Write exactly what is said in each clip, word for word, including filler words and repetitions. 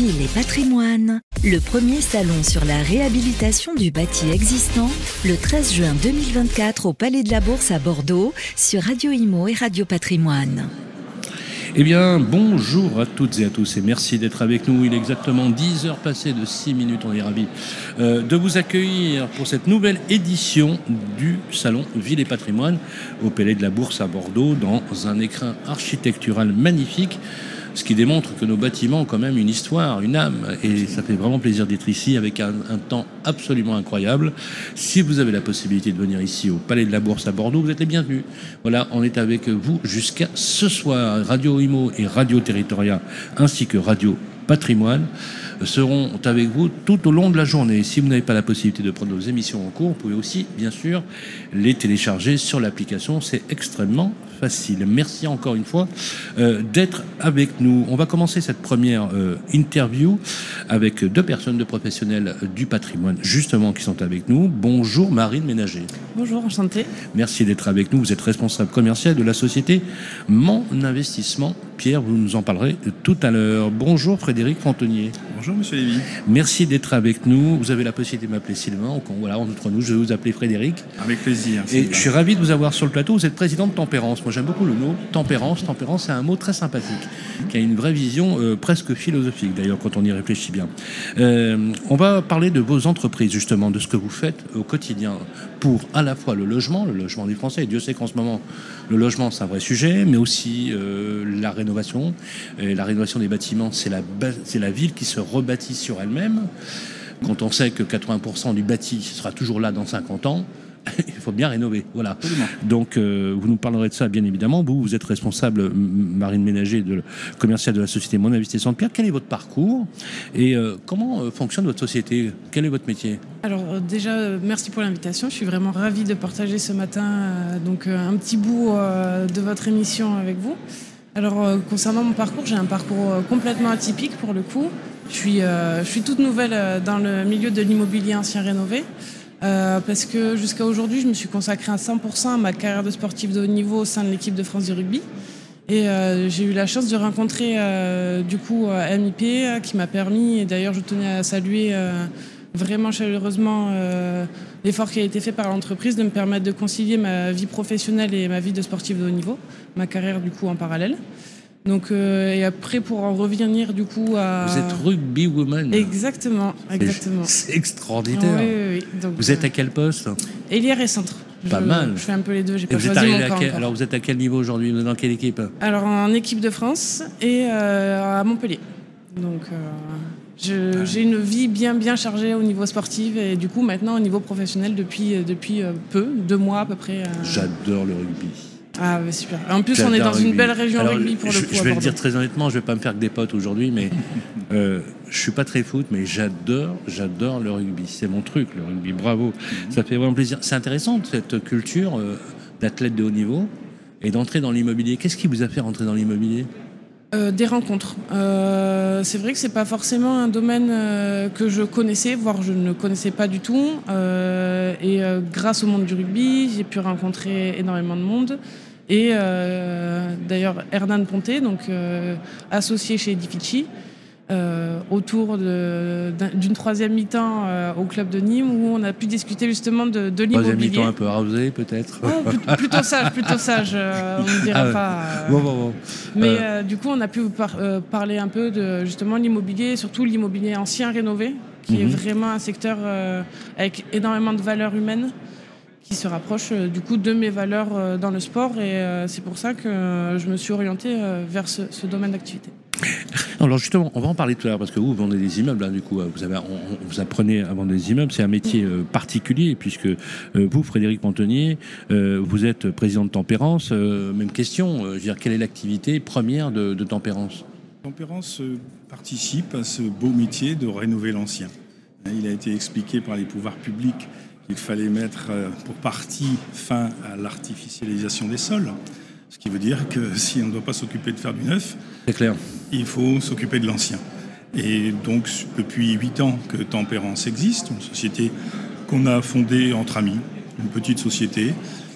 Ville et Patrimoine, le premier salon sur la réhabilitation du bâti existant, le treize juin deux mille vingt-quatre au Palais de la Bourse à Bordeaux, sur Radio Imo et Radio Patrimoine. Eh bien, bonjour à toutes et à tous et merci d'être avec nous. Il est exactement dix heures passées de six minutes. On est ravis euh, de vous accueillir pour cette nouvelle édition du Salon Ville et Patrimoine au Palais de la Bourse à Bordeaux dans un écrin architectural magnifique. Ce qui démontre que nos bâtiments ont quand même une histoire, une âme. Et ça fait vraiment plaisir d'être ici avec un, un temps absolument incroyable. Si vous avez la possibilité de venir ici au Palais de la Bourse à Bordeaux, vous êtes les bienvenus. Voilà, on est avec vous jusqu'à ce soir. Radio Imo et Radio Territoria ainsi que Radio Patrimoine seront avec vous tout au long de la journée. Si vous n'avez pas la possibilité de prendre nos émissions en cours, vous pouvez aussi, bien sûr, les télécharger sur l'application. C'est extrêmement facile. Merci encore une fois euh, d'être avec nous. On va commencer cette première euh, interview avec deux personnes de professionnels du patrimoine, justement, qui sont avec nous. Bonjour Marine Ménager. Bonjour, enchantée. Merci d'être avec nous. Vous êtes responsable commercial de la société Mon Investissement. Pierre, vous nous en parlerez tout à l'heure. Bonjour Frédéric Fontenier. Bonjour Monsieur Lévy. Merci d'être avec nous. Vous avez la possibilité de m'appeler Sylvain. Donc, voilà, entre nous, je vais vous appeler Frédéric. Avec plaisir. Et je suis ravi de vous avoir sur le plateau. Vous êtes président de Tempérance. Moi, j'aime beaucoup le mot Tempérance. Tempérance, c'est un mot très sympathique, qui a une vraie vision euh, presque philosophique, d'ailleurs, quand on y réfléchit bien. Euh, on va parler de vos entreprises, justement, de ce que vous faites au quotidien pour à la fois le logement, le logement des Français. Et Dieu sait qu'en ce moment, le logement, c'est un vrai sujet, mais aussi euh, la rénovation. Et la rénovation des bâtiments, c'est la, c'est la ville qui se rebâtit sur elle-même. Quand on sait que quatre-vingts pour cent du bâti sera toujours là dans cinquante ans, il faut bien rénover. Voilà. Absolument. Donc, euh, vous nous parlerez de ça, bien évidemment. Vous, vous êtes responsable, Marine Ménager, de, commerciale de la société Mon Investissement. Pierre, quel est votre parcours et euh, comment euh, fonctionne votre société? Quel est votre métier? Alors euh, déjà, euh, merci pour l'invitation. Je suis vraiment ravie de partager ce matin euh, donc, euh, un petit bout euh, de votre émission avec vous. Alors, euh, concernant mon parcours, j'ai un parcours euh, complètement atypique pour le coup. Je suis, euh, je suis toute nouvelle euh, dans le milieu de l'immobilier ancien rénové. Euh, parce que jusqu'à aujourd'hui, je me suis consacrée à cent pour cent à ma carrière de sportive de haut niveau au sein de l'équipe de France du rugby. Et euh, j'ai eu la chance de rencontrer euh, du coup M I P euh, qui m'a permis, et d'ailleurs je tenais à saluer euh, vraiment chaleureusement euh, l'effort qui a été fait par l'entreprise de me permettre de concilier ma vie professionnelle et ma vie de sportive de haut niveau, ma carrière du coup en parallèle. Donc, euh, et après, pour en revenir du coup à... Vous êtes rugby woman. Exactement, exactement. C'est extraordinaire. Oui, oui, oui. Donc, vous êtes à quel poste? Ailière et centre. Pas je, mal. Je fais un peu les deux, j'ai et pas vous êtes choisi mon à camp quel... encore. Alors vous êtes à quel niveau aujourd'hui? Vous êtes dans quelle équipe? Alors en équipe de France et euh, à Montpellier. Donc euh, je, ah. j'ai une vie bien bien chargée au niveau sportif et du coup maintenant au niveau professionnel depuis, depuis peu, deux mois à peu près. Euh... J'adore le rugby. Ah ouais, super. En plus, J'adore on est dans rugby. une belle région Alors, rugby pour je, le coup. Je vais le dire très honnêtement, je vais pas me faire que des potes aujourd'hui, mais euh, je suis pas très foot, mais j'adore, j'adore le rugby. C'est mon truc, le rugby. Bravo. Mm-hmm. Ça fait vraiment plaisir. C'est intéressant cette culture euh, d'athlète de haut niveau et d'entrer dans l'immobilier. Qu'est-ce qui vous a fait rentrer dans l'immobilier? Euh, des rencontres. Euh, c'est vrai que c'est pas forcément un domaine euh, que je connaissais, voire je ne connaissais pas du tout. Euh, et euh, grâce au monde du rugby, j'ai pu rencontrer énormément de monde. Et euh, d'ailleurs Hernan Ponté, donc euh, associé chez Edifici, euh, autour de, d'une troisième mi-temps euh, au club de Nîmes, où on a pu discuter justement de, de l'immobilier. Troisième mi-temps un peu arrosé peut-être. Oh, plutôt, plutôt sage, plutôt sage. Euh, on ne dira ah ouais. pas. Euh, bon, bon, bon. Mais euh... Euh, du coup, on a pu par, euh, parler un peu de justement l'immobilier, surtout l'immobilier ancien rénové, qui mm-hmm. est vraiment un secteur euh, avec énormément de valeurs humaines, qui se rapproche euh, du coup de mes valeurs euh, dans le sport et euh, c'est pour ça que euh, je me suis orientée euh, vers ce, ce domaine d'activité. Alors justement, on va en parler tout à l'heure parce que vous, vous vendez des immeubles, hein, du coup, vous, avez, on, vous apprenez à vendre des immeubles, c'est un métier euh, particulier puisque euh, vous, Frédéric Fontenier, euh, vous êtes président de Tempérance. Euh, même question, euh, je veux dire, quelle est l'activité première de, de Tempérance? Tempérance euh, participe à ce beau métier de rénover l'ancien. Il a été expliqué par les pouvoirs publics qu'il fallait mettre pour partie fin à l'artificialisation des sols. Ce qui veut dire que si on ne doit pas s'occuper de faire du neuf, c'est clair. Il faut s'occuper de l'ancien. Et donc, depuis huit ans que Tempérance existe, une société qu'on a fondée entre amis, une petite société,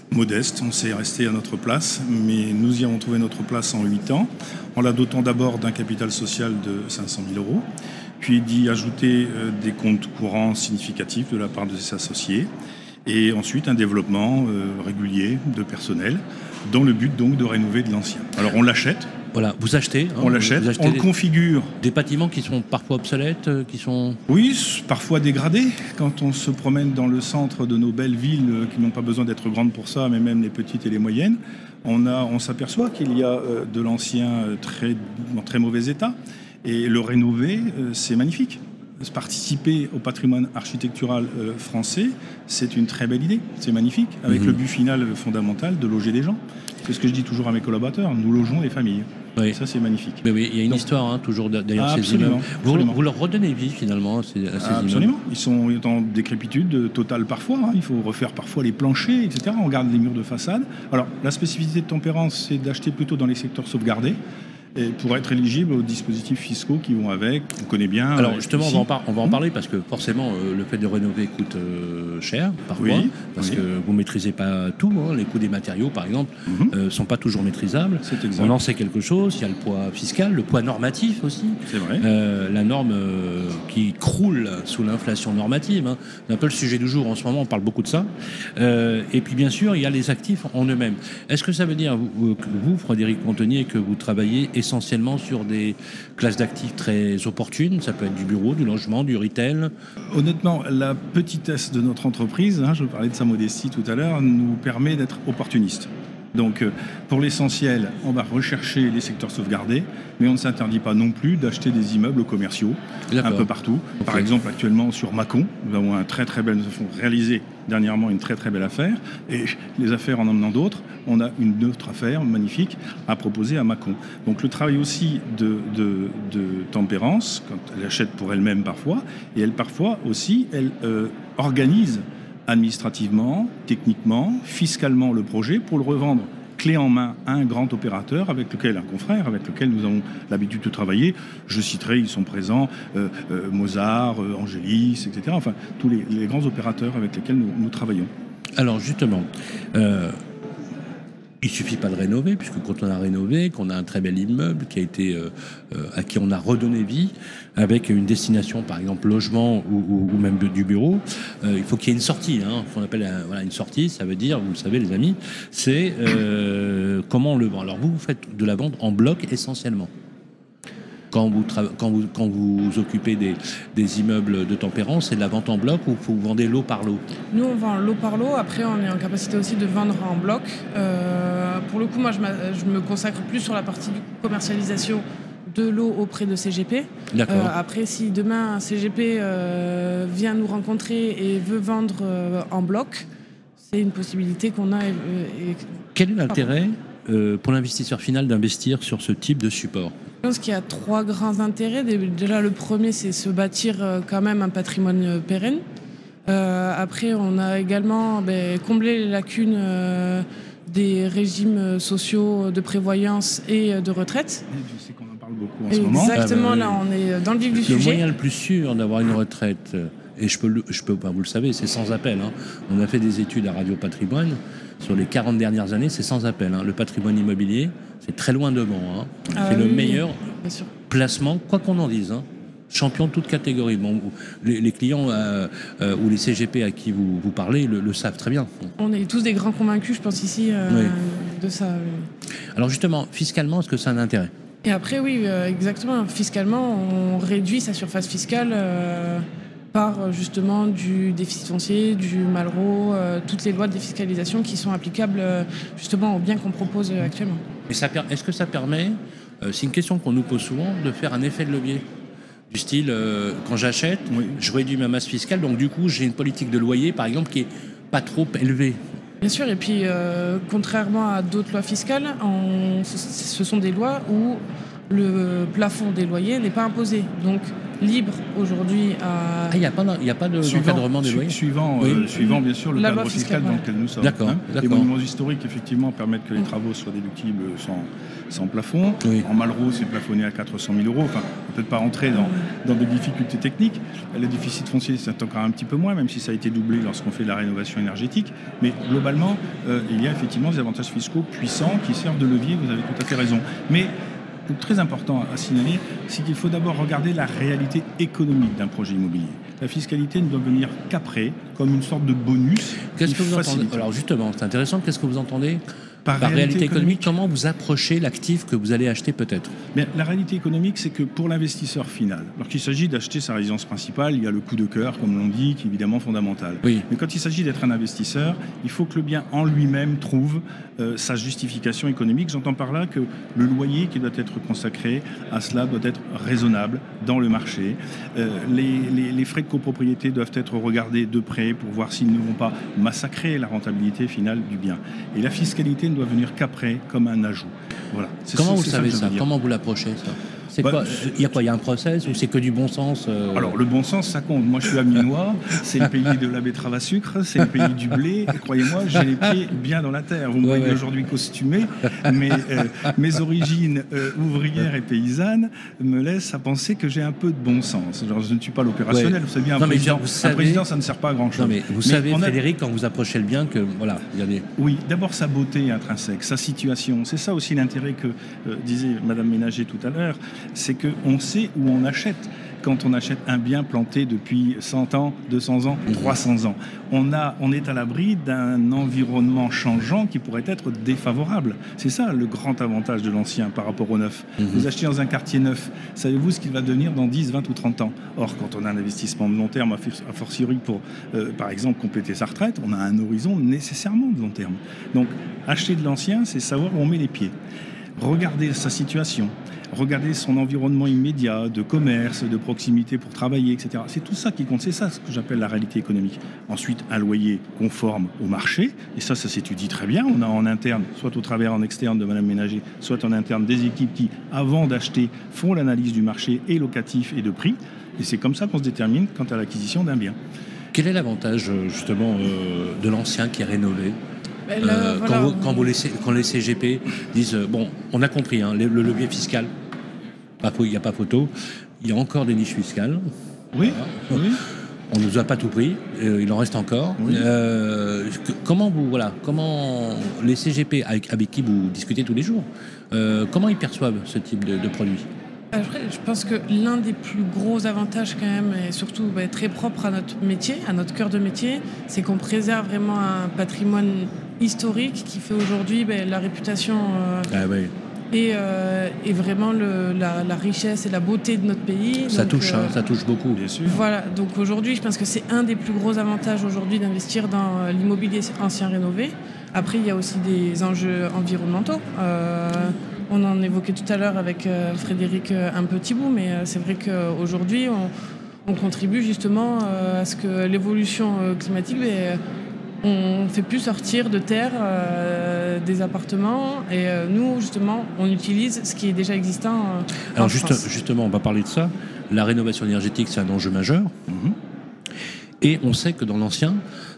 modeste, on s'est resté à notre place, mais nous y avons trouvé notre place en huit ans, en la dotant d'abord d'un capital social de cinq cent mille euros, puis d'y ajouter euh, des comptes courants significatifs de la part de ses associés, et ensuite un développement euh, régulier de personnel, dans le but donc de rénover de l'ancien. Alors on l'achète. Voilà, vous achetez. Hein, on l'achète, vous achetez on des, le configure. Des bâtiments qui sont parfois obsolètes, euh, qui sont... Oui, parfois dégradés. Quand on se promène dans le centre de nos belles villes, euh, qui n'ont pas besoin d'être grandes pour ça, mais même les petites et les moyennes, on, a, on s'aperçoit qu'il y a euh, de l'ancien euh, très, en très mauvais état. Et le rénover, euh, c'est magnifique. Participer au patrimoine architectural euh, français, c'est une très belle idée, c'est magnifique, avec mmh. le but final fondamental de loger des gens. C'est ce que je dis toujours à mes collaborateurs, nous logeons les familles. Oui. Ça, c'est magnifique. Mais oui, il y a une Donc, histoire, hein, toujours derrière ah, ces immeubles. Vous, vous leur redonnez vie, finalement, à ces, à ces ah, absolument. Ils sont en décrépitude totale parfois. Hein. Il faut refaire parfois les planchers, et cetera. On garde les murs de façade. Alors, la spécificité de Tempérance, c'est d'acheter plutôt dans les secteurs sauvegardés. Et pour être éligible aux dispositifs fiscaux qui vont avec, on connaît bien. Alors justement, on va, en par- on va en parler parce que forcément, euh, le fait de rénover coûte euh, cher parfois, oui, parce oui. que vous ne maîtrisez pas tout. Hein, les coûts des matériaux, par exemple, ne mm-hmm. euh, sont pas toujours maîtrisables. C'est exact. On en sait quelque chose. Il y a le poids fiscal, le poids normatif aussi. C'est vrai. Euh, la norme euh, qui croule sous l'inflation normative. Hein. C'est un peu le sujet du jour en ce moment. On parle beaucoup de ça. Euh, et puis bien sûr, il y a les actifs en eux-mêmes. Est-ce que ça veut dire vous, que vous, Frédéric Montenier, que vous travaillez essentiellement sur des classes d'actifs très opportunes? Ça peut être du bureau, du logement, du retail. Honnêtement, la petitesse de notre entreprise, hein, je parlais de sa modestie tout à l'heure, nous permet d'être opportunistes. Donc, pour l'essentiel, on va rechercher les secteurs sauvegardés, mais on ne s'interdit pas non plus d'acheter des immeubles commerciaux D'accord. un peu partout. Okay. Par exemple, actuellement, sur Mâcon, nous avons un très très bel, nous avons réalisé dernièrement une très très belle affaire, et les affaires en emmenant d'autres, on a une autre affaire magnifique à proposer à Mâcon. Donc, le travail aussi de, de, de Tempérance, quand elle achète pour elle-même parfois, et elle parfois aussi, elle euh, organise administrativement, techniquement, fiscalement le projet pour le revendre clé en main à un grand opérateur avec lequel, un confrère avec lequel nous avons l'habitude de travailler. Je citerai, ils sont présents, euh, euh, Mozart, euh, Angélis, et cetera. Enfin, tous les, les grands opérateurs avec lesquels nous, nous travaillons. Alors justement, euh, il ne suffit pas de rénover, puisque quand on a rénové, qu'on a un très bel immeuble qui a été, euh, euh, à qui on a redonné vie, avec une destination, par exemple, logement ou, ou, ou même du bureau, euh, il faut qu'il y ait une sortie. Hein, qu'on appelle un, voilà, une sortie, ça veut dire, vous le savez les amis, c'est euh, comment on le vend. Alors vous, vous faites de la vente en bloc essentiellement. Quand vous, tra- quand vous, quand vous vous occupez des, des immeubles de Tempérance, c'est de la vente en bloc ou vous vendez lot par lot? Nous, on vend lot par lot. Après, on est en capacité aussi de vendre en bloc. Euh, pour le coup, moi, je, je me consacre plus sur la partie de commercialisation de l'eau auprès de C G P. D'accord. Euh, après, si demain, un C G P euh, vient nous rencontrer et veut vendre euh, en bloc, c'est une possibilité qu'on a. Et, et... Quel est l'intérêt euh, pour l'investisseur final d'investir sur ce type de support? Je pense qu'il y a trois grands intérêts. Déjà, le premier, c'est se bâtir quand même un patrimoine pérenne. Euh, après, on a également ben, comblé les lacunes euh, des régimes sociaux de prévoyance et de retraite. Je sais qu'on en parle beaucoup en Exactement, ce moment. Exactement, là, on est dans le vif du sujet. Le moyen le plus sûr d'avoir une retraite, et je peux, je peux pas, vous le savez, c'est sans appel. Hein. On a fait des études à Radio Patrimoine. Sur les quarante dernières années, c'est sans appel. Hein. Le patrimoine immobilier, c'est très loin devant. Hein. Ah, c'est oui, le meilleur bien sûr. placement, quoi qu'on en dise. Hein. Champion de toute catégorie. Bon, les, les clients euh, euh, ou les C G P à qui vous, vous parlez le, le savent très bien. On est tous des grands convaincus, je pense, ici, euh, oui. de ça. Oui. Alors justement, fiscalement, est-ce que ça a un intérêt? Et après, oui, euh, exactement. Fiscalement, on réduit sa surface fiscale... Euh, par justement du déficit foncier, du Malraux, euh, toutes les lois de défiscalisation qui sont applicables euh, justement aux biens qu'on propose euh, actuellement. Et ça, est-ce que ça permet, euh, c'est une question qu'on nous pose souvent, de faire un effet de levier? Du style, euh, quand j'achète, oui. je réduis ma masse fiscale, donc du coup j'ai une politique de loyer par exemple qui est pas trop élevée. Bien sûr, et puis euh, contrairement à d'autres lois fiscales, on, ce sont des lois où le plafond des loyers n'est pas imposé. Donc libre aujourd'hui à... Ah, il n'y a pas, il y a pas de, d'encadrement des loyers Suivant, oui. euh, suivant bien sûr le La cadre loi fiscal fiscale, dans ouais. lequel nous sommes. D'accord, Hein. d'accord. Les monuments historiques, effectivement, permettent que les travaux soient déductibles sans, sans plafond. Oui. En Malraux, c'est plafonné à quatre cent mille euros. Enfin, on ne peut pas rentrer dans, dans des difficultés techniques. Le déficit foncier, c'est encore un petit peu moins, même si ça a été doublé lorsqu'on fait de la rénovation énergétique. Mais globalement, euh, il y a effectivement des avantages fiscaux puissants qui servent de levier, vous avez tout à fait raison. Mais très important à signaler, c'est qu'il faut d'abord regarder la réalité économique d'un projet immobilier. La fiscalité ne doit venir qu'après, comme une sorte de bonus. Qu'est-ce que vous facilite. entendez ? Alors justement, c'est intéressant. Qu'est-ce que vous entendez par, par réalité, réalité économique, économique, comment vous approchez l'actif que vous allez acheter peut-être ? Mais la réalité économique, c'est que pour l'investisseur final, lorsqu'il s'agit d'acheter sa résidence principale, il y a le coup de cœur, comme l'on dit, qui est évidemment fondamental. Oui. Mais quand il s'agit d'être un investisseur, il faut que le bien en lui-même trouve euh, sa justification économique. J'entends par là que le loyer qui doit être consacré à cela doit être raisonnable dans le marché. Euh, les, les, les frais de copropriété doivent être regardés de près pour voir s'ils ne vont pas massacrer la rentabilité finale du bien. Et la fiscalité ne doit venir qu'après, comme un ajout. Voilà. C'est Comment ça, vous c'est savez ça, ça, ça Comment vous l'approchez ça C'est bah, quoi Il y a quoi Il y a un process ou c'est que du bon sens euh... Alors, le bon sens, ça compte. Moi, je suis amiénois, c'est le pays de la betterave à sucre, c'est le pays du blé. Et croyez-moi, j'ai les pieds bien dans la terre. Vous me ouais, voyez ouais. aujourd'hui costumé, mais euh, mes origines euh, ouvrières et paysannes me laissent à penser que j'ai un peu de bon sens. Genre, je ne suis pas l'opérationnel. Ouais. Vous savez bien, un, non, président, vous savez... un président, ça ne sert pas à grand-chose. Non, mais vous mais savez, Frédéric, a... quand vous approchez le bien, que voilà, il y a des... Oui, d'abord sa beauté intrinsèque, sa situation. C'est ça aussi l'intérêt que euh, disait Madame Ménager tout à l'heure, c'est qu'on sait où on achète. Quand on achète un bien planté depuis cent ans, deux cents ans, trois cents ans, on, a, on est à l'abri d'un environnement changeant qui pourrait être défavorable. C'est ça le grand avantage de l'ancien par rapport au neuf. Mm-hmm. Vous achetez dans un quartier neuf, savez-vous ce qu'il va devenir dans dix, vingt ou trente ans ? Or, quand on a un investissement de long terme, a fortiori pour, euh, par exemple, compléter sa retraite, on a un horizon nécessairement de long terme. Donc, acheter de l'ancien, c'est savoir où on met les pieds. Regarder sa situation, regarder son environnement immédiat, de commerce, de proximité pour travailler, et cetera. C'est tout ça qui compte, c'est ça ce que j'appelle la réalité économique. Ensuite, un loyer conforme au marché, et ça, ça s'étudie très bien. On a en interne, soit au travers en externe de Madame Ménager, soit en interne des équipes qui, avant d'acheter, font l'analyse du marché et locatif et de prix, et c'est comme ça qu'on se détermine quant à l'acquisition d'un bien. Quel est l'avantage, justement, euh, de l'ancien qui est rénové ? Là, euh, voilà, quand, vous, quand, vous laissez, quand les C G P disent euh, bon, on a compris, hein, le, le levier fiscal, il n'y a pas photo, il y a encore des niches fiscales. Oui, voilà. oui. On ne nous a pas tout pris, euh, il en reste encore. Oui. Euh, que, comment vous, voilà, comment les C G P avec, avec qui vous discutez tous les jours, euh, comment ils perçoivent ce type de, de produit ? Après, je pense que l'un des plus gros avantages quand même, et surtout bah, très propre à notre métier, à notre cœur de métier, c'est qu'on préserve vraiment un patrimoine historique qui fait aujourd'hui bah, la réputation euh, ah, oui. et, euh, et vraiment le, la, la richesse et la beauté de notre pays. Ça donc, touche, euh, hein, ça touche beaucoup. Bien sûr. Voilà, donc aujourd'hui, je pense que c'est un des plus gros avantages aujourd'hui d'investir dans l'immobilier ancien rénové. Après, il y a aussi des enjeux environnementaux. Euh, On en évoquait tout à l'heure avec euh, Frédéric euh, un petit bout, mais euh, c'est vrai qu'aujourd'hui, on, on contribue justement euh, à ce que l'évolution euh, climatique, mais, on ne fait plus sortir de terre euh, des appartements et euh, nous, justement, on utilise ce qui est déjà existant euh, Alors en juste, France. Justement, on va parler de ça. La rénovation énergétique, c'est un enjeu majeur. Mm-hmm. Et on sait que dans l'ancien,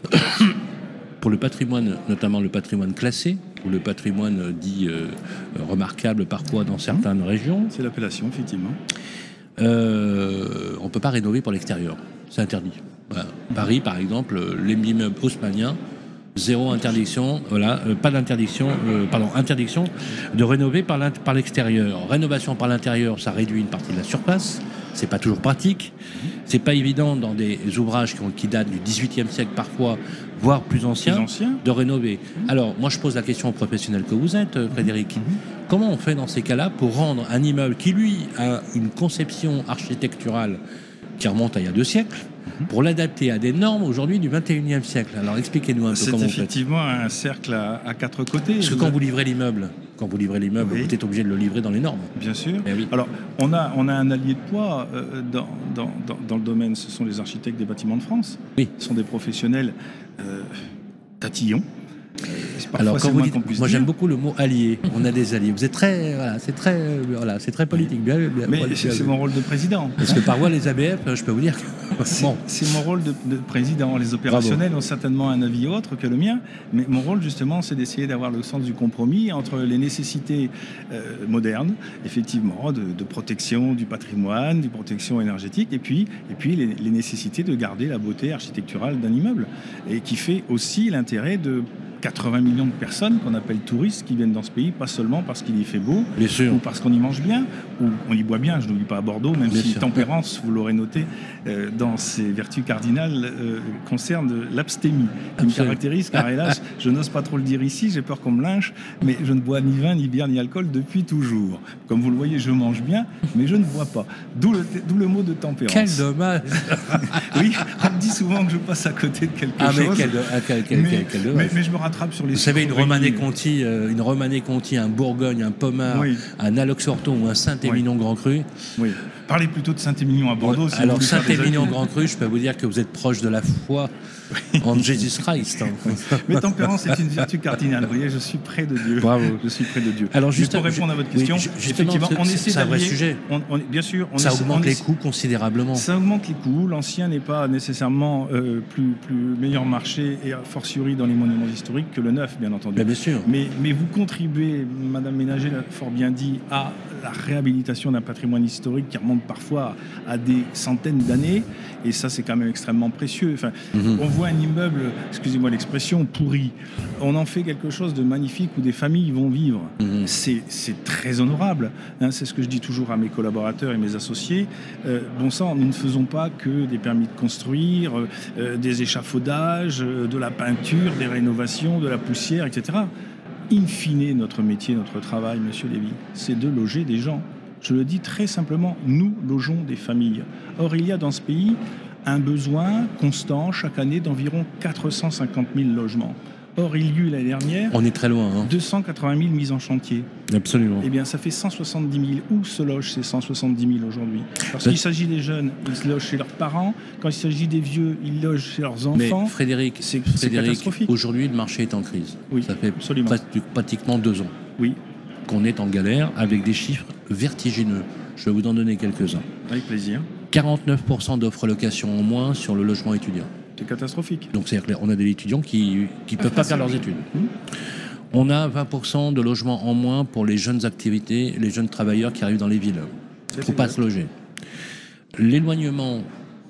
pour le patrimoine, notamment le patrimoine classé, ou le patrimoine dit euh, remarquable parfois dans certaines mmh. régions. C'est l'appellation, effectivement. Euh, on ne peut pas rénover pour l'extérieur. C'est interdit. Voilà. Mmh. Paris, par exemple, l'immeuble haussmannien, zéro interdiction, voilà, euh, pas d'interdiction, euh, pardon, interdiction de rénover par, par l'extérieur. Rénovation par l'intérieur, ça réduit une partie de la surface. C'est pas toujours pratique. C'est pas évident dans des ouvrages qui, ont, qui datent du dix-huitième siècle parfois, voire plus anciens, plus ancien. de rénover. Mmh. Alors, moi, je pose la question aux professionnels que vous êtes, Frédéric. Mmh. Comment on fait dans ces cas-là pour rendre un immeuble qui, lui, a une conception architecturale qui remonte à il y a deux siècles, mmh. pour l'adapter à des normes aujourd'hui du vingt et unième siècle? Alors, expliquez-nous un peu C'est comment C'est effectivement un cercle à, à quatre côtés. Parce que quand vous livrez l'immeuble, quand vous livrez l'immeuble, oui. vous êtes obligé de le livrer dans les normes. Bien sûr. Eh oui. Alors, on a, on a un allié de poids euh, dans, dans, dans, dans le domaine, ce sont les architectes des bâtiments de France. Oui. Ce sont des professionnels euh, tatillons. Alors, quand vous dites, moi j'aime beaucoup le mot allié. On a des alliés. Vous êtes très, voilà, c'est très, voilà, c'est très politique. Bien, bien, mais voilà, c'est, c'est mon rôle de président. Parce que parfois les A B F, je peux vous dire que c'est, bon. c'est mon rôle de, de président. Les opérationnels Bravo. Ont certainement un avis autre que le mien, mais mon rôle justement, c'est d'essayer d'avoir le sens du compromis entre les nécessités euh, modernes, effectivement, de, de protection du patrimoine, de protection énergétique, et puis, et puis les, les nécessités de garder la beauté architecturale d'un immeuble, et qui fait aussi l'intérêt de quatre-vingts millions de personnes qu'on appelle touristes qui viennent dans ce pays, pas seulement parce qu'il y fait beau, ou parce qu'on y mange bien, ou on y boit bien, je n'oublie pas à Bordeaux, même bien si sûr. Tempérance, vous l'aurez noté, euh, dans ses vertus cardinales, euh, concerne l'abstémie, qui Absolument. Me caractérise, car hélas, je n'ose pas trop le dire ici, j'ai peur qu'on me lynche, mais je ne bois ni vin, ni bière, ni alcool depuis toujours. Comme vous le voyez, je mange bien, mais je ne bois pas. D'où le, d'où le mot de tempérance. Quel dommage. Oui, on me dit souvent que je passe à côté de quelque ah, chose. Mais quel, quel, quel, mais, quel dommage. Mais, mais je me rattrape sur les. Vous savez, une Romanée-Conti, euh, une Romanée-Conti, un Bourgogne, un Pommard, oui. un Alox-Orton ou un Saint-Émilion oui. Grand Cru. Oui. Parlez plutôt de Saint-Émilion à Bordeaux. Ouais. Si Alors Saint-Émilion Grand Cru, je peux vous dire que vous êtes proche de la foi oui. en Jésus Christ. Hein. Mais tempérance est une vertu cardinale. Vous voyez, je suis près de Dieu. Bravo. Je suis près de Dieu. Alors juste pour répondre je, à votre question, oui, effectivement, on essaie c'est un vrai sujet. On, on, bien sûr, on ça essaie, augmente on les essaie, coûts considérablement. Ça augmente les coûts. L'ancien n'est pas nécessairement euh, plus, plus meilleur marché et a fortiori dans les monuments historiques que le neuf, bien entendu. Bien, bien sûr. Mais, mais vous contribuez, Madame Ménager l'a fort bien dit, à la réhabilitation d'un patrimoine historique qui remonte parfois à des centaines d'années, et ça c'est quand même extrêmement précieux. Enfin, mm-hmm. On voit un immeuble, excusez-moi l'expression, pourri, on en fait quelque chose de magnifique où des familles vont vivre. Mm-hmm. C'est, c'est très honorable, hein, c'est ce que je dis toujours à mes collaborateurs et mes associés. Euh, bon sang, nous ne faisons pas que des permis de construire, euh, des échafaudages, euh, de la peinture, des rénovations, de la poussière, et cetera. In fine, notre métier, notre travail, Monsieur Lévy, c'est de loger des gens. Je le dis très simplement, nous logeons des familles. Or, il y a dans ce pays un besoin constant chaque année d'environ quatre cent cinquante mille logements. Or, il y a eu l'année dernière... On est très loin. Hein. deux cent quatre-vingt mille mises en chantier. Absolument. Eh bien, ça fait cent soixante-dix mille. Où se logent ces cent soixante-dix mille aujourd'hui ? Parce qu'il s'agit des jeunes, ils se logent chez leurs parents. Quand il s'agit des vieux, ils logent chez leurs enfants. Mais Frédéric, c'est, Frédéric, c'est catastrophique. Aujourd'hui, le marché est en crise. Oui, ça fait absolument. pratiquement deux ans oui. qu'on est en galère avec des chiffres vertigineux. Je vais vous en donner quelques-uns. Avec plaisir. quarante-neuf pour cent d'offres location en moins sur le logement étudiant. C'est catastrophique. Donc c'est-à-dire qu'on a des étudiants qui ne peuvent pas faire leurs études. Mmh. On a vingt pour cent de logements en moins pour les jeunes activités, les jeunes travailleurs qui arrivent dans les villes. Il ne faut pas se loger. L'éloignement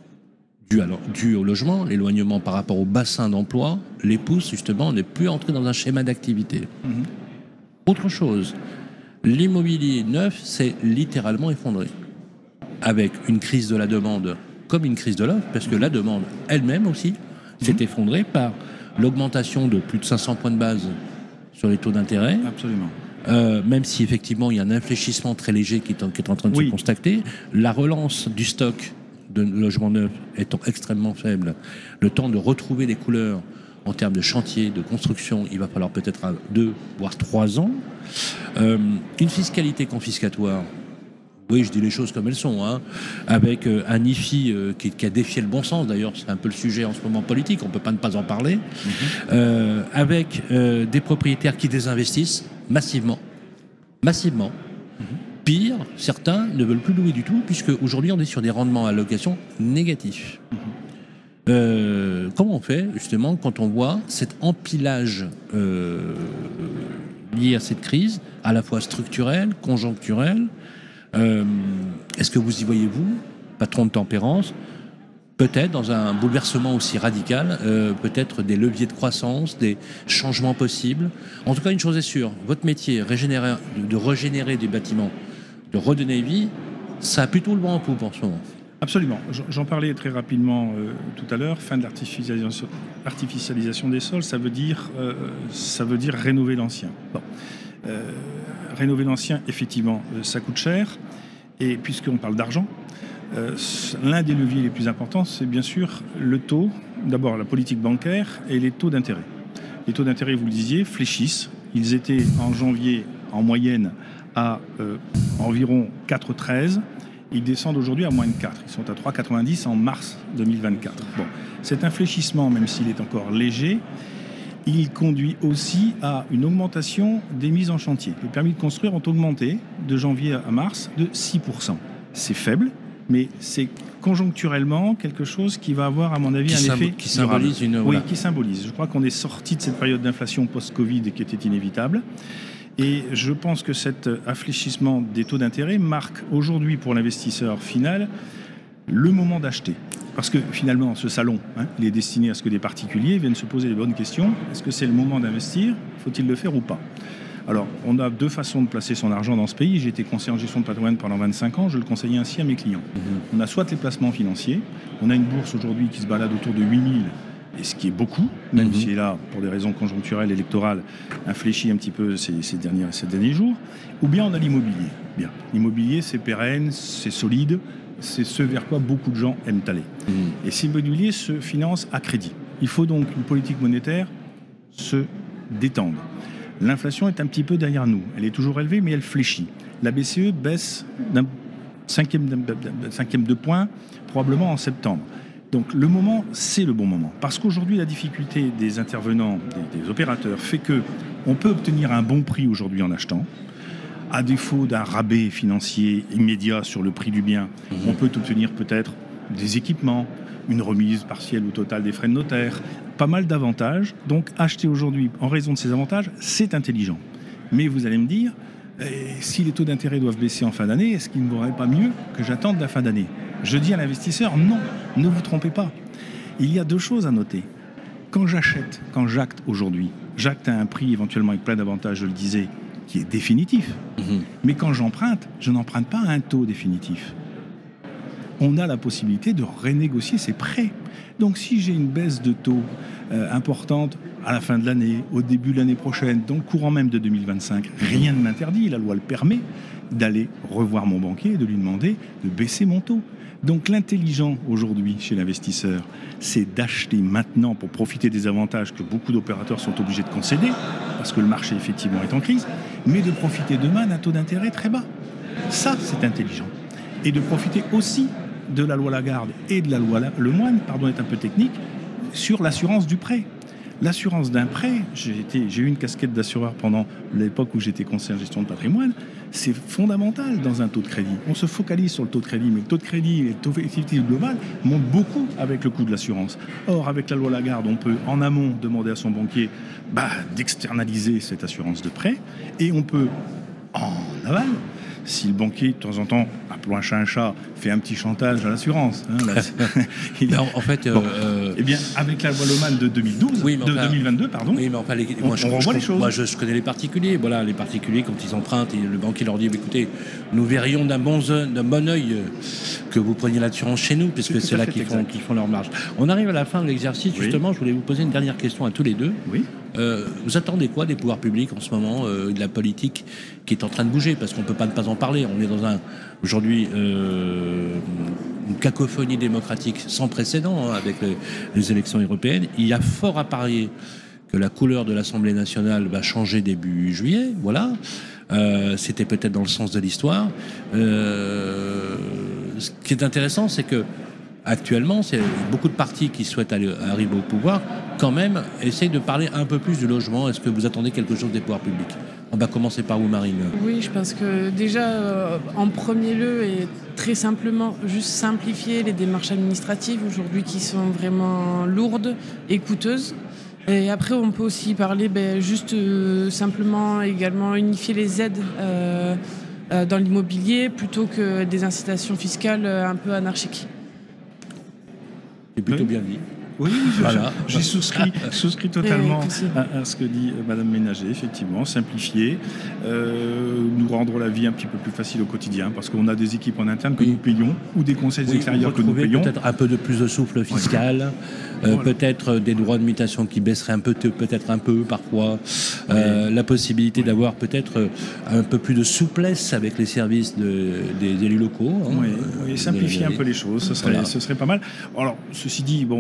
dû, alors, dû au logement, l'éloignement par rapport au bassin d'emploi, les pousse justement, on n'est plus entré dans un schéma d'activité. Mmh. Autre chose, l'immobilier neuf s'est littéralement effondré. Avec une crise de la demande comme une crise de l'offre, parce que la demande elle-même aussi s'est mmh. effondrée par l'augmentation de plus de cinq cents points de base sur les taux d'intérêt. Absolument. Euh, même si effectivement il y a un infléchissement très léger qui est en, qui est en train de oui. se constater, la relance du stock de logements neufs étant extrêmement faible, le temps de retrouver les couleurs en termes de chantier, de construction, il va falloir peut-être à deux, voire trois ans. Euh, une fiscalité confiscatoire. Oui, je dis les choses comme elles sont, hein, avec euh, un I F I euh, qui, qui a défié le bon sens, d'ailleurs, c'est un peu le sujet en ce moment politique, on ne peut pas ne pas en parler, mm-hmm. euh, avec euh, des propriétaires qui désinvestissent massivement, massivement. Mm-hmm. Pire, certains ne veulent plus louer du tout, puisque aujourd'hui on est sur des rendements à location négatifs. Mm-hmm. Euh, comment on fait, justement, quand on voit cet empilage euh, lié à cette crise, à la fois structurelle, conjoncturelle. Euh, est-ce que vous y voyez-vous, patron de tempérance, peut-être dans un bouleversement aussi radical, euh, peut-être des leviers de croissance, des changements possibles. En tout cas, une chose est sûre, votre métier régénérer, de régénérer des bâtiments, de redonner vie, ça a plutôt le vent en poupe en ce moment. Absolument. J'en parlais très rapidement euh, tout à l'heure. Fin de l'artificialisation, l'artificialisation des sols, ça veut dire, euh, ça veut dire rénover l'ancien. Bon. Euh, rénover l'ancien, effectivement, euh, ça coûte cher. Et puisqu'on parle d'argent, euh, l'un des leviers les plus importants, c'est bien sûr le taux, d'abord la politique bancaire et les taux d'intérêt. Les taux d'intérêt, vous le disiez, fléchissent. Ils étaient en janvier, en moyenne, à euh, environ quatre virgule treize. Ils descendent aujourd'hui à moins de quatre. Ils sont à trois virgule quatre-vingt-dix en mars deux mille vingt-quatre. Bon. Cet infléchissement, même s'il est encore léger, il conduit aussi à une augmentation des mises en chantier. Les permis de construire ont augmenté de janvier à mars de six pour cent. C'est faible, mais c'est conjoncturellement quelque chose qui va avoir, à mon avis, qui un symb- effet qui symbolise durable. une... Oui, Voilà. qui symbolise. Je crois qu'on est sorti de cette période d'inflation post-Covid qui était inévitable. Et je pense que cet affléchissement des taux d'intérêt marque aujourd'hui pour l'investisseur final le moment d'acheter. Parce que finalement, ce salon, hein, il est destiné à ce que des particuliers viennent se poser les bonnes questions. Est-ce que c'est le moment d'investir ? Faut-il le faire ou pas ? Alors, on a deux façons de placer son argent dans ce pays. J'ai été conseiller en gestion de patrimoine pendant vingt-cinq ans. Je le conseillais ainsi à mes clients. Mmh. On a soit les placements financiers. On a une bourse aujourd'hui qui se balade autour de huit mille, et ce qui est beaucoup, même mmh. si là, pour des raisons conjoncturelles, électorales, infléchit un petit peu ces, ces, derniers, ces derniers jours. Ou bien on a l'immobilier. Bien, l'immobilier, c'est pérenne, c'est solide. C'est ce vers quoi beaucoup de gens aiment aller. Mmh. Et ces immobiliers se financent à crédit. Il faut donc une politique monétaire se détendre. L'inflation est un petit peu derrière nous. Elle est toujours élevée, mais elle fléchit. La B C E baisse d'un cinquième, d'un cinquième de point, probablement en septembre. Donc le moment, c'est le bon moment. Parce qu'aujourd'hui, la difficulté des intervenants, des, des opérateurs, fait qu'on peut obtenir un bon prix aujourd'hui en achetant. À défaut d'un rabais financier immédiat sur le prix du bien, mmh. on peut obtenir peut-être des équipements, une remise partielle ou totale des frais de notaire, pas mal d'avantages. Donc acheter aujourd'hui, en raison de ces avantages, c'est intelligent. Mais vous allez me dire, eh, si les taux d'intérêt doivent baisser en fin d'année, est-ce qu'il ne vaudrait pas mieux que j'attende la fin d'année ? Je dis à l'investisseur, non, ne vous trompez pas. Il y a deux choses à noter. Quand j'achète, quand j'acte aujourd'hui, j'acte à un prix éventuellement avec plein d'avantages, je le disais, qui est définitif. Mmh. Mais quand j'emprunte, je n'emprunte pas à un taux définitif. On a la possibilité de renégocier ses prêts. Donc si j'ai une baisse de taux euh, importante à la fin de l'année, au début de l'année prochaine, dans le courant même de deux mille vingt-cinq, rien ne m'interdit, la loi le permet, d'aller revoir mon banquier et de lui demander de baisser mon taux. Donc l'intelligent aujourd'hui chez l'investisseur, c'est d'acheter maintenant pour profiter des avantages que beaucoup d'opérateurs sont obligés de concéder, parce que le marché effectivement est en crise, mais de profiter demain d'un taux d'intérêt très bas. Ça, c'est intelligent. Et de profiter aussi de la loi Lagarde et de la loi Lemoine, pardon d'être un peu technique, sur l'assurance du prêt. L'assurance d'un prêt, j'ai, été, j'ai eu une casquette d'assureur pendant l'époque où j'étais conseiller en gestion de patrimoine, c'est fondamental dans un taux de crédit. On se focalise sur le taux de crédit, mais le taux de crédit et le taux effectif global montent beaucoup avec le coût de l'assurance. Or, avec la loi Lagarde, on peut en amont demander à son banquier bah, d'externaliser cette assurance de prêt, et on peut en aval, si le banquier, de temps en temps, appelons un chat un chat, fait un petit chantage à l'assurance. Hein, là, il... en, en fait, bon, euh... eh bien, avec la loi Lemoine de deux mille douze, oui, de enfin, deux mille vingt-deux, pardon, oui, mais enfin, les, on, moi, je, on revoit je, les choses. Moi, je, je connais les particuliers. Voilà, les particuliers, quand ils empruntent, et le banquier leur dit, écoutez, nous verrions d'un bon, d'un bon œil que vous preniez l'assurance chez nous, puisque c'est, c'est là qu'ils font, qu'ils font leur marge. On arrive à la fin de l'exercice, oui. Justement, je voulais vous poser une dernière question à tous les deux. Oui. Euh, vous attendez quoi des pouvoirs publics en ce moment, euh, de la politique qui est en train de bouger, parce qu'on ne peut pas ne pas en parler. On est dans un aujourd'hui euh, une cacophonie démocratique sans précédent hein, avec les, les élections européennes. Il y a fort à parier que la couleur de l'Assemblée nationale va changer début juillet. Voilà, euh, c'était peut-être dans le sens de l'histoire. Euh, ce qui est intéressant, c'est que actuellement, c'est beaucoup de partis qui souhaitent aller, arriver au pouvoir, quand même, essayent de parler un peu plus du logement. Est-ce que vous attendez quelque chose des pouvoirs publics ? On va commencer par vous, Marine. Oui, je pense que déjà, euh, en premier lieu, et très simplement, juste simplifier les démarches administratives aujourd'hui qui sont vraiment lourdes et coûteuses. Et après, on peut aussi parler ben, juste euh, simplement également unifier les aides euh, euh, dans l'immobilier plutôt que des incitations fiscales euh, un peu anarchiques. C'est plutôt oui. bien dit. Oui, je, voilà. j'ai souscrit, souscrit totalement à, à ce que dit Madame Ménager, effectivement, simplifier, euh, nous rendre la vie un petit peu plus facile au quotidien, parce qu'on a des équipes en interne que oui. nous payons, ou des conseils oui, extérieurs que nous payons. Peut-être un peu de plus de souffle fiscal, oui. euh, voilà. Peut-être des droits de mutation qui baisseraient un peu, peut-être un peu parfois, euh, oui. la possibilité oui. d'avoir peut-être un peu plus de souplesse avec les services de, des élus locaux. Hein, oui, oui, simplifier un peu les choses, ce serait, voilà. ce serait pas mal. Alors, ceci dit, bon, nous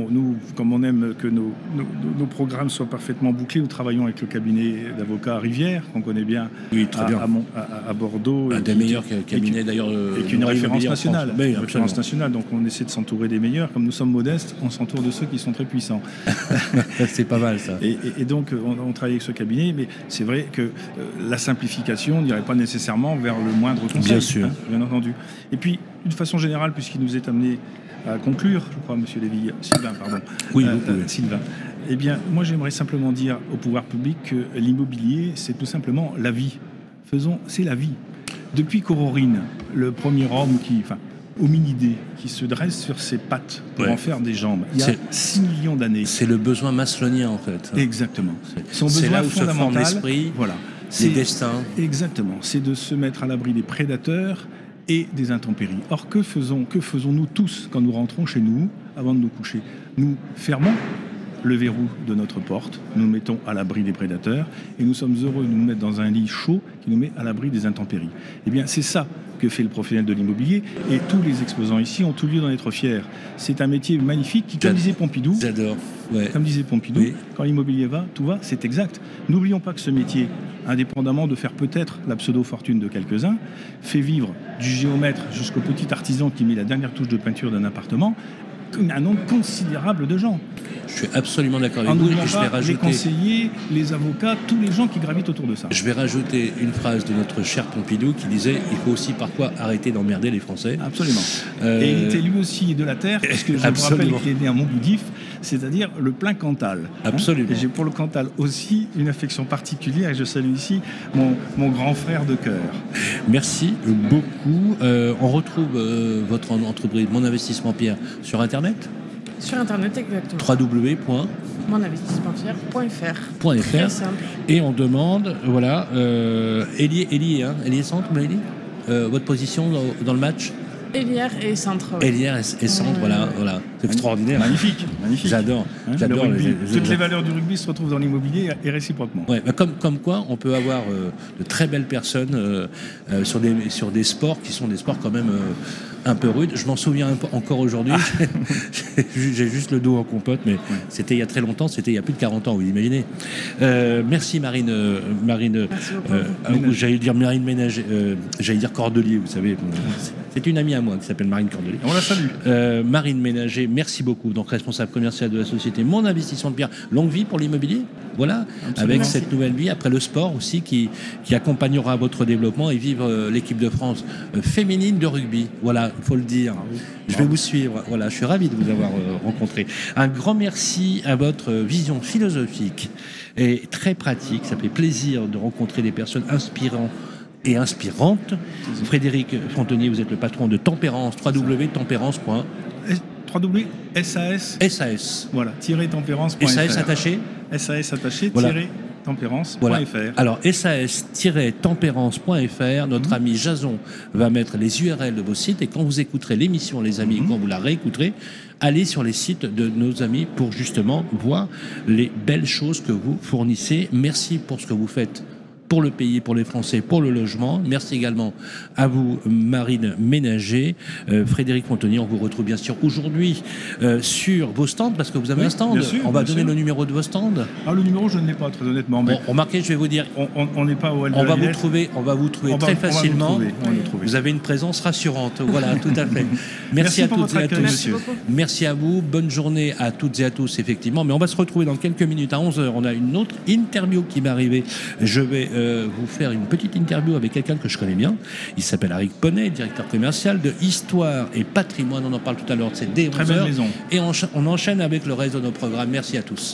comme on aime que nos, nos, nos programmes soient parfaitement bouclés, nous travaillons avec le cabinet d'avocats Rivière, qu'on connaît bien, oui, très à, bien. À, à, à Bordeaux. Un des meilleurs cabinets d'ailleurs. Et qui est une référence nationale. Oui, une référence nationale. Donc on essaie de s'entourer des meilleurs. Comme nous sommes modestes, on s'entoure de ceux qui sont très puissants. C'est pas mal ça. Et, et, et donc on, on travaille avec ce cabinet, mais c'est vrai que euh, la simplification n'irait pas nécessairement vers le moindre conseil. Bien sûr. Hein, bien entendu. Et puis, d'une façon générale, puisqu'il nous est amené à conclure, je crois, Monsieur Lévy, Sylvain, pardon. Oui, euh, vous pouvez. Euh, Sylvain. Eh bien, moi, j'aimerais simplement dire au pouvoir public que l'immobilier, c'est tout simplement la vie. Faisons, c'est la vie. Depuis qu'Aurorine, le premier homme qui, enfin, hominidé, qui se dresse sur ses pattes pour ouais. en faire des jambes, il y a c'est, six millions d'années. C'est le besoin maslowien, en fait. Exactement. C'est, Son c'est besoin là où fondamental, se forme l'esprit, voilà, les destins. Exactement. C'est de se mettre à l'abri des prédateurs et des intempéries. Or, que faisons, que faisons-nous tous quand nous rentrons chez nous, avant de nous coucher? Nous fermons le verrou de notre porte, nous nous mettons à l'abri des prédateurs et nous sommes heureux de nous mettre dans un lit chaud qui nous met à l'abri des intempéries. Eh bien, c'est ça que fait le professionnel de l'immobilier et tous les exposants ici ont tout lieu d'en être fiers. C'est un métier magnifique qui, comme disait Pompidou, j'adore. Ouais. Comme disait Pompidou, oui. Quand l'immobilier va, tout va, c'est exact. N'oublions pas que ce métier, indépendamment de faire peut-être la pseudo-fortune de quelques-uns, fait vivre du géomètre jusqu'au petit artisan qui met la dernière touche de peinture d'un appartement un nombre considérable de gens. Je suis absolument d'accord avec en vous. Et je vais rajouter... les conseillers, les avocats, tous les gens qui gravitent autour de ça. Je vais rajouter une phrase de notre cher Pompidou qui disait « Il faut aussi parfois arrêter d'emmerder les Français ». Absolument. Euh... Et il était lui aussi de la terre, parce que je me rappelle qu'il est né à Montboudif, c'est-à-dire le plein Cantal. Absolument. Hein, et j'ai pour le Cantal aussi une affection particulière, et je salue ici mon, mon grand frère de cœur. Merci beaucoup. Euh, on retrouve euh, votre entreprise Mon Investissement Pierre sur Internet. Sur Internet, exactement. w w w point mon investissement pierre point f r. Très simple. Et on demande, voilà, euh, Elie, Elie, hein, Elie Centre, vous l'avez dit euh, votre position dans, dans le match? Elière et Centre. Oui. Elière et, et Centre, euh... voilà, voilà. C'est extraordinaire. Magnifique, magnifique. J'adore. Hein, j'adore le rugby, les, les, toutes les valeurs du rugby se retrouvent dans l'immobilier et réciproquement. Ouais, bah comme, comme quoi, on peut avoir euh, de très belles personnes euh, euh, sur, des, sur des sports qui sont des sports quand même euh, un peu rudes. Je m'en souviens un peu encore aujourd'hui. Ah. j'ai, j'ai juste le dos en compote, mais ouais. C'était il y a très longtemps. C'était il y a plus de quarante ans, vous imaginez. Euh, merci Marine. Euh, Marine merci euh, euh, j'allais dire Marine Ménager. Euh, j'allais dire Cordelier, vous savez. C'est une amie à moi qui s'appelle Marine Cordelier. On la salue. Euh, Marine Ménager, merci beaucoup. Donc responsable commercial de la société Mon Investissement Pierre. Longue vie pour l'immobilier. Voilà. Absolument. Avec merci. Cette nouvelle vie, après le sport aussi, qui, qui accompagnera votre développement et vivre euh, l'équipe de France euh, féminine de rugby. Voilà, il faut le dire. Ah oui. Je vais ah. vous suivre. Voilà, je suis ravi de vous avoir euh, rencontré. Un grand merci à votre vision philosophique et très pratique. Ça fait plaisir de rencontrer des personnes inspirantes et inspirante. Frédéric Fontenier, vous êtes le patron de Tempérance, w w w point tempérance point w w w point s a s S A S. Voilà, tiret tempérance point f r. S A S attaché S A S attaché, voilà. tiret tempérance point f r. Voilà. Alors, S A S tiret tempérance point f r, notre mmh. ami Jason va mettre les U R L de vos sites et quand vous écouterez l'émission, les amis, mmh. quand vous la réécouterez, allez sur les sites de nos amis pour justement voir les belles choses que vous fournissez. Merci pour ce que vous faites pour le pays, pour les Français, pour le logement. Merci également à vous, Marine Ménager. Euh, Frédéric Fontenier, on vous retrouve bien sûr aujourd'hui euh, sur vos stands, parce que vous avez oui, un stand. Bien sûr, on va bien donner sûr. le numéro de vos stands. Ah, le numéro, je ne l'ai pas, très honnêtement. Mais bon, remarquez, je vais vous dire, on n'est pas au L de on la va vous trouver, on va vous trouver on très va, facilement. On va vous, trouver, on va vous, trouver. Vous avez une présence rassurante. Voilà, tout à fait. Merci, Merci à pour toutes et à tous. Merci, Merci à vous. Bonne journée à toutes et à tous, effectivement. Mais on va se retrouver dans quelques minutes. À onze heures, on a une autre interview qui va arriver. Je vais euh, vous faire une petite interview avec quelqu'un que je connais bien. Il s'appelle Eric Poney, directeur commercial de Histoire et Patrimoine. On en parle tout à l'heure. C'est dès onze heures. Et on, on enchaîne avec le reste de nos programmes. Merci à tous.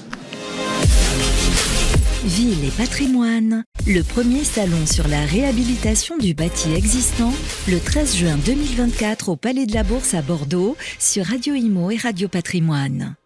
Ville et patrimoine, le premier salon sur la réhabilitation du bâti existant, le treize juin deux mille vingt-quatre au Palais de la Bourse à Bordeaux, sur Radio Imo et Radio Patrimoine.